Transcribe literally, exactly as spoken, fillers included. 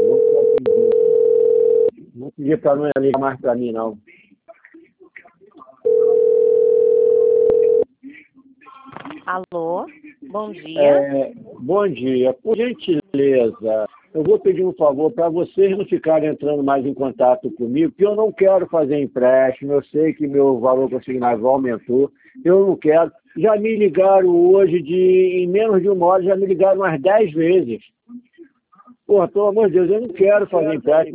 Vou te atender. Não pedir para não ligar mais para mim, não. Alô, bom dia. É, bom dia. Por gentileza, eu vou pedir um favor para vocês não ficarem entrando mais em contato comigo, porque eu não quero fazer empréstimo, eu sei que meu valor consignado aumentou, eu não quero. Já me ligaram hoje, de, em menos de uma hora, já me ligaram umas dez vezes. Pô, pelo amor de Deus, eu não quero fazer empréstimo.